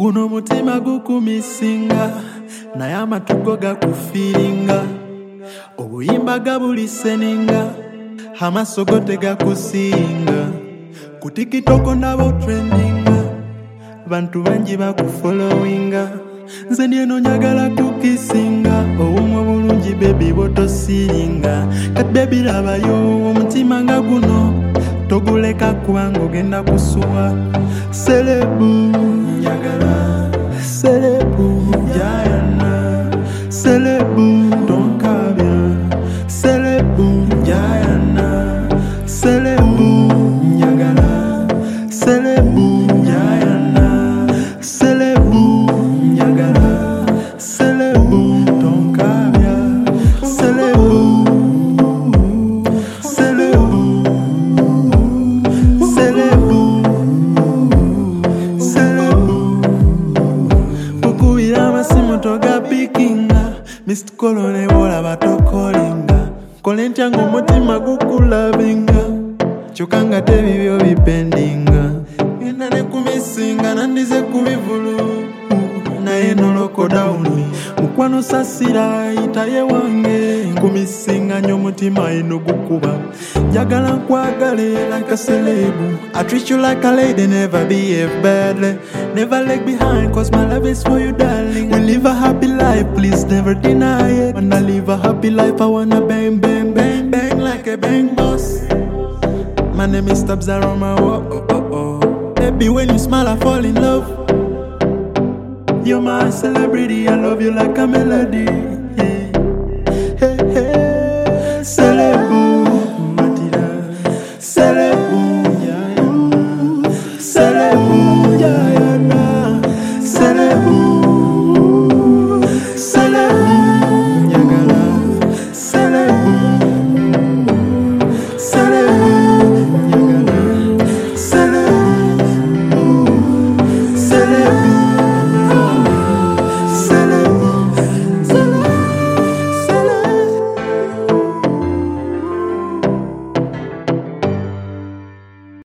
Guno mutima gukumisinga naye amatugo gakufiringa obuyimba gabuliseninga amaso go tegakusinga ku TikTok nabo trendinga bantu bangi bakufollowinga nze ndieno njagala kukisinga obumwe bulungi baby botosiringa kati baby labayo omutima nga guno toguleka kubanga ogenda kusuwa selebu njagala selebu jayana selebu tonkabya selebu jayana selebu njagala selebu jayana selebu njagala selebu tonkabya selebu selebu selebu selebu ukubira amasimu togapikinga Mr. Kolone bola batokolinga kole ntya ng'omutima gukulabinga kyokanga tebibyo bipendinga enda ne kumisinga nandize kubivulu naye noloko dawuni mukwano sasira itaye wange kumisinga nnyo omutima eno gukuba njagala nkwagale like a celeb. I treat you like a lady, never behave badly, never lag behind cause my love is for you darling. We live a happy life, please never deny it. When I live a happy life I wanna bang bang bang bang like a bang boss. My name is Tabs Aroma, oh, oh, oh. Baby when you smile I fall in love. You're my celebrity, I love you like a melody.